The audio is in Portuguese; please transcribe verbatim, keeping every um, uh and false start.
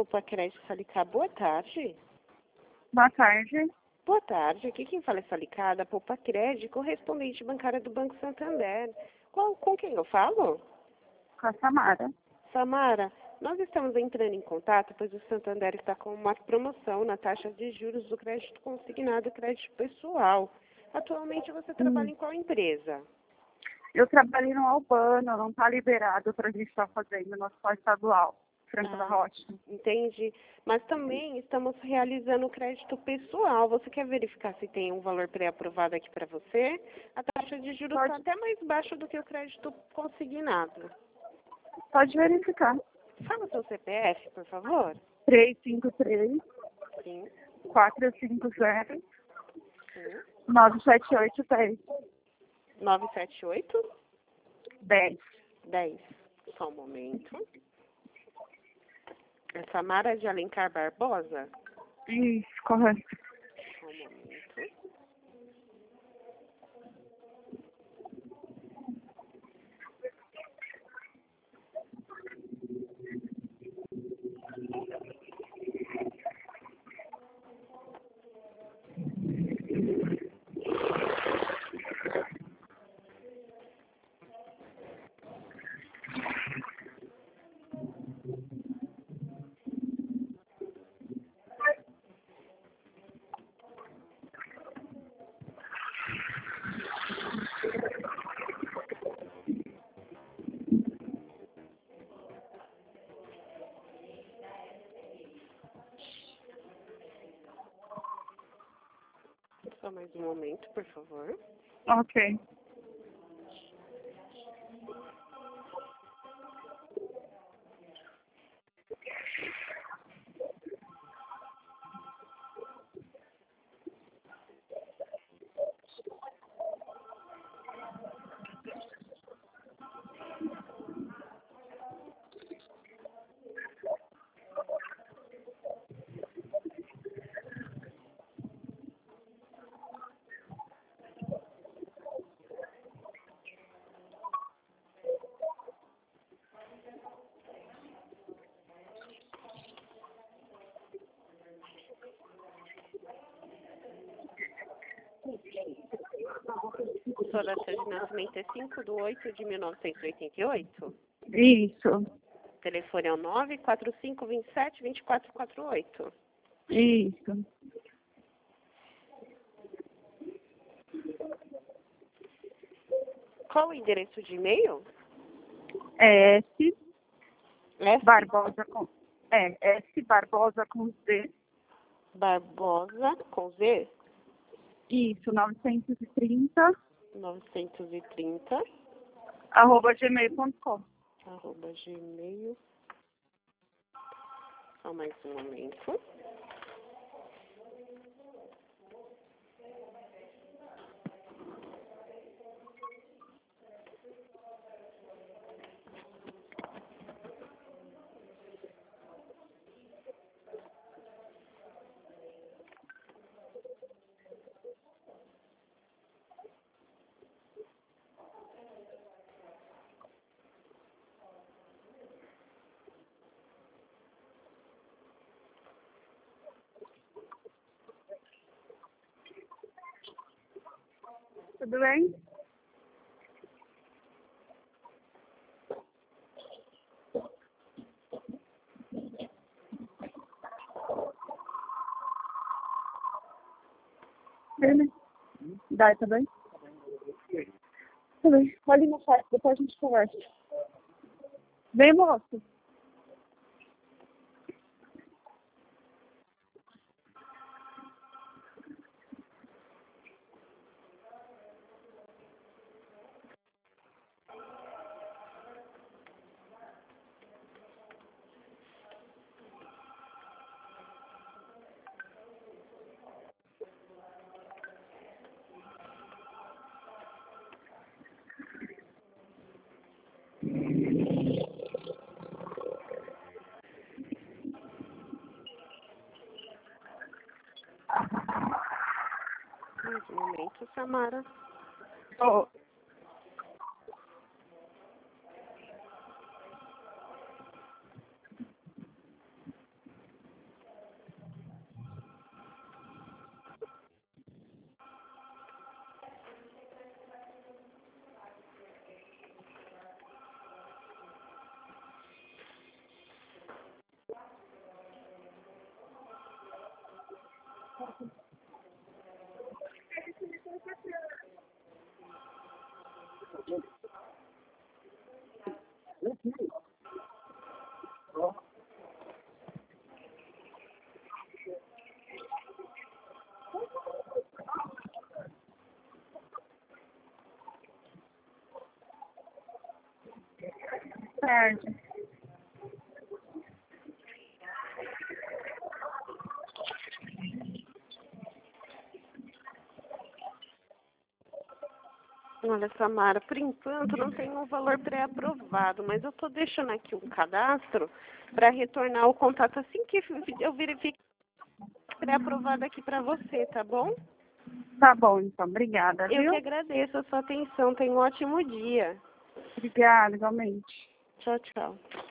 Poupa Crédito Salicá. Boa tarde. Boa tarde. Boa tarde. Aqui quem fala é Salicá, da Poupa Crédito, correspondente bancária do Banco Santander. Qual, com quem eu falo? Com a Samara. Samara, nós estamos entrando em contato, pois o Santander está com uma promoção na taxa de juros do crédito consignado e crédito pessoal. Atualmente você trabalha Hum. em qual empresa? Eu trabalhei no Albano, não está liberado para a gente estar fazendo no hospital estadual, Franco da Ah, Rocha. entendi. Mas também estamos realizando o crédito pessoal. Você quer verificar se tem um valor pré-aprovado aqui para você? A taxa de juros está Pode, até mais baixa do que o crédito consignado. pode verificar. Fala o seu C P F, por favor. três cinco três, Sim, quatro cinco zero, sim. nove sete oito dez. nove sete oito, dez. dez. Só um momento. É Samara de Alencar Barbosa? Isso, correto. Só um momento. Só mais um momento, por favor. Ok. Sua data de nascimento é cinco de oito de mil novecentos e oitenta e oito? Isso, O telefone é o nove quatro cinco dois sete, dois quatro quatro oito. isso. Qual o endereço de e-mail? É S S. Barbosa com... É, S Barbosa com Z. Barbosa, com Z, Isso, novecentos e trinta, novecentos e trinta, arroba gmail ponto com. arroba gmail. Só mais um momento. Tudo bem? Ele. Dá, tá bem? Tá bem. Olha no site, depois a gente conversa. Vem, moço. Mais um momento, Samara. Oh. tarde. Olha, Samara, por enquanto não tem um valor pré-aprovado, mas eu estou deixando aqui um cadastro para retornar o contato assim que eu verifique pré-aprovado aqui para você, tá bom? Tá bom, então. Obrigada, Eu viu? que agradeço a sua atenção. Tenha um ótimo dia. Obrigada, igualmente. Tchau, tchau.